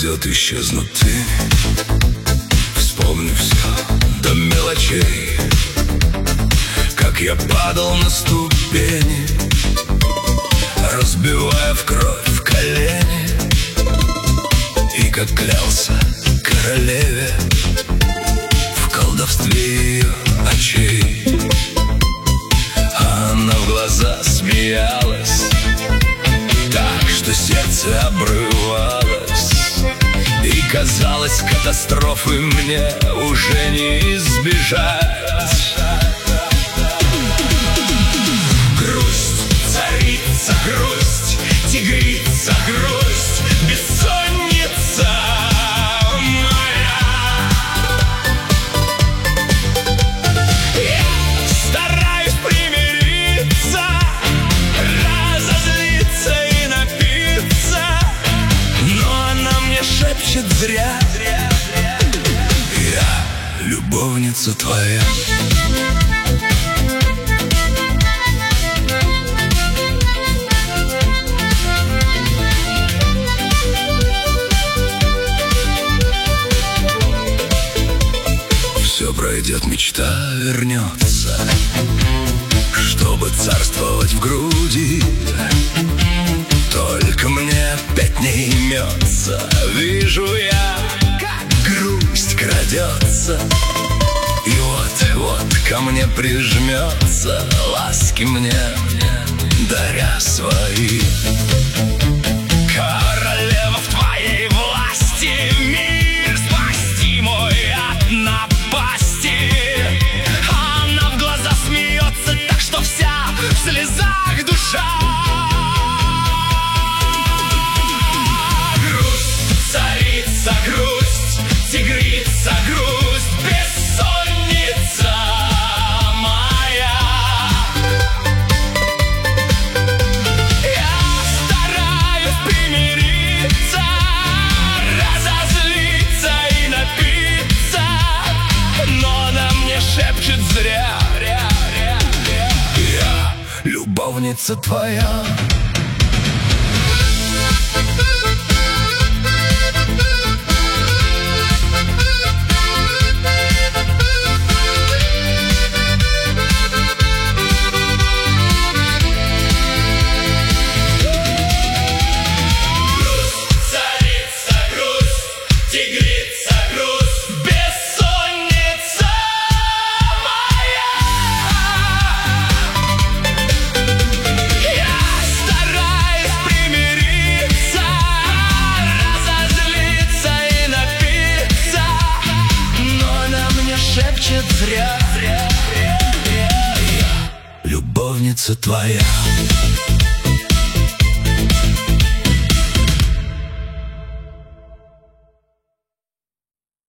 придет исчезнуть ты. Вспомни все до мелочей, как я падал на ступени, разбивая в кровь колени, и как клялся королеве в колдовстве ее очей. Она в глаза смеялась так, что сердце обрывалось, и казалось, катастрофы мне уже не избежать. Грусть, царица, грусть, тигрица, грусть, бессонница моя. Я стараюсь примириться, разозлиться и напиться, но она мне шепчет зря: я любовница твоя. Все пройдет, мечта вернется, чтобы царствовать в груди. Только мне опять не имется. Вижу я, как грусть крадется, и вот-вот ко мне прижмется, ласки мне даря свои. Королева в твоей власти, мир спасти мой от напасти. Она в глаза смеется так, что вся в слезах душа. Грусть, царица, грусть, тигрица, грусть, бессонница моя. Я стараюсь примириться, разозлиться и напиться, но она мне шепчет зря: я любовница твоя. Тигрица, грусть, бессонница моя. Я стараюсь примириться, разозлиться и напиться, но она мне шепчет зря: я любовница твоя.